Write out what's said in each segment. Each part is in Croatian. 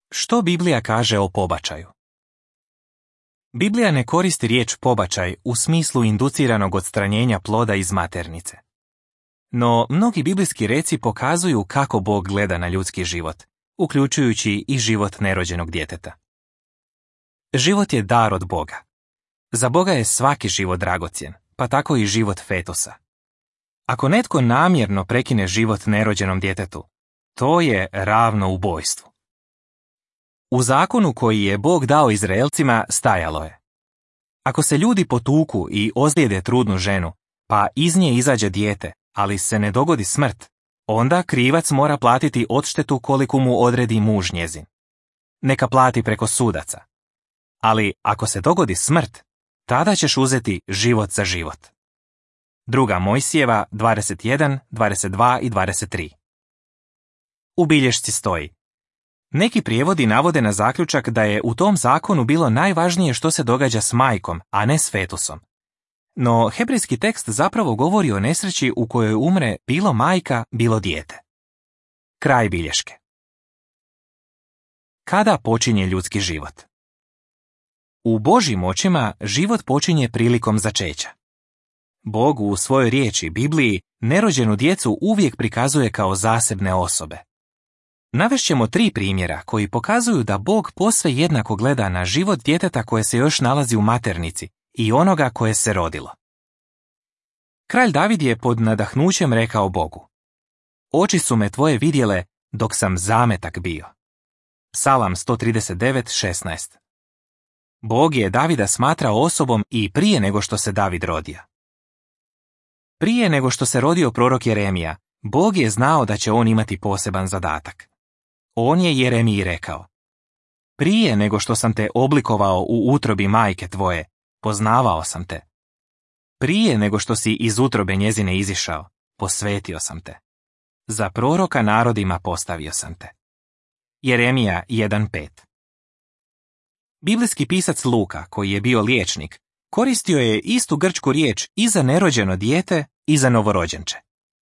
Što Biblija kaže o pobačaju? Biblija ne koristi riječ pobačaj u smislu induciranog odstranjenja ploda iz maternice. No, mnogi biblijski reci pokazuju kako Bog gleda na ljudski život, uključujući i život nerođenog djeteta. Život je dar od Boga. Za Boga je svaki život dragocjen, pa tako i život fetusa. Ako netko namjerno prekine život nerođenom djetetu, to je ravno ubojstvu. U zakonu koji je Bog dao Izraelcima stajalo je: ako se ljudi potuku i ozlijede trudnu ženu, pa iz nje izađe dijete, ali se ne dogodi smrt, onda krivac mora platiti odštetu koliku mu odredi muž njezin. Neka plati preko sudaca. Ali ako se dogodi smrt, tada ćeš uzeti život za život. 2. Mojsijeva 21, 22 i 23. U bilješci stoji: neki prijevodi navode na zaključak da je u tom zakonu bilo najvažnije što se događa s majkom, a ne s fetusom. No, hebrejski tekst zapravo govori o nesreći u kojoj umre bilo majka, bilo dijete. Kraj bilješke. Kada počinje ljudski život? U Božjim očima život počinje prilikom začeća. Bog u svojoj riječi, Bibliji, nerođenu djecu uvijek prikazuje kao zasebne osobe. Navešćemo 3 primjera koji pokazuju da Bog posve jednako gleda na život djeteta koje se još nalazi u maternici i onoga koje se rodilo. Kralj David je pod nadahnućem rekao Bogu: oči su me tvoje vidjele dok sam zametak bio. Psalam 139:16. Bog je Davida smatrao osobom i prije nego što se David rodio. Prije nego što se rodio prorok Jeremija, Bog je znao da će on imati poseban zadatak. On je Jeremiji rekao: prije nego što sam te oblikovao u utrobi majke tvoje, poznavao sam te. Prije nego što si iz utrobe njezine izišao, posvetio sam te. Za proroka narodima postavio sam te. Jeremija 1:5. Biblijski pisac Luka, koji je bio liječnik, koristio je istu grčku riječ i za nerođeno dijete i za novorođenče.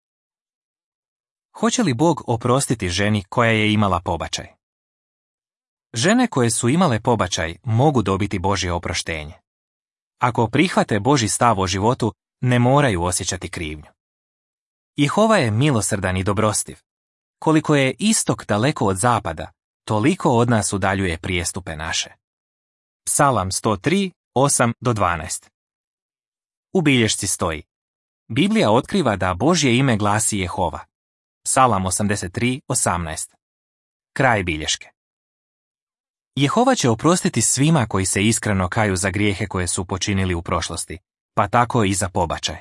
Hoće li Bog oprostiti ženi koja je imala pobačaj? Žene koje su imale pobačaj mogu dobiti Božje oproštenje. Ako prihvate Božji stav o životu, ne moraju osjećati krivnju. Jehova je milosrdan i dobrostiv. Koliko je istok daleko od zapada, toliko od nas udaljuje prijestupe naše. Psalam 103, 8-12. U bilješci stoji: Biblija otkriva da Božje ime glasi Jehova. Psalam 83:18. Kraj bilješke. Jehova će oprostiti svima koji se iskreno kaju za grijehe koje su počinili u prošlosti, pa tako i za pobačaj.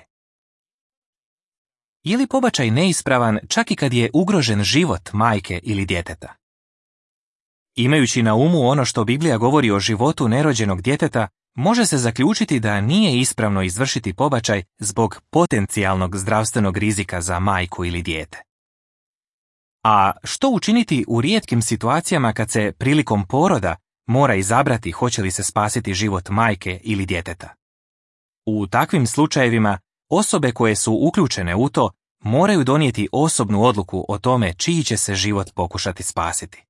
Je li pobačaj neispravan čak i kad je ugrožen život majke ili djeteta? Imajući na umu ono što Biblija govori o životu nerođenog djeteta, može se zaključiti da nije ispravno izvršiti pobačaj zbog potencijalnog zdravstvenog rizika za majku ili dijete. A što učiniti u rijetkim situacijama kad se prilikom poroda mora izabrati hoće li se spasiti život majke ili djeteta? U takvim slučajevima osobe koje su uključene u to moraju donijeti osobnu odluku o tome čiji će se život pokušati spasiti.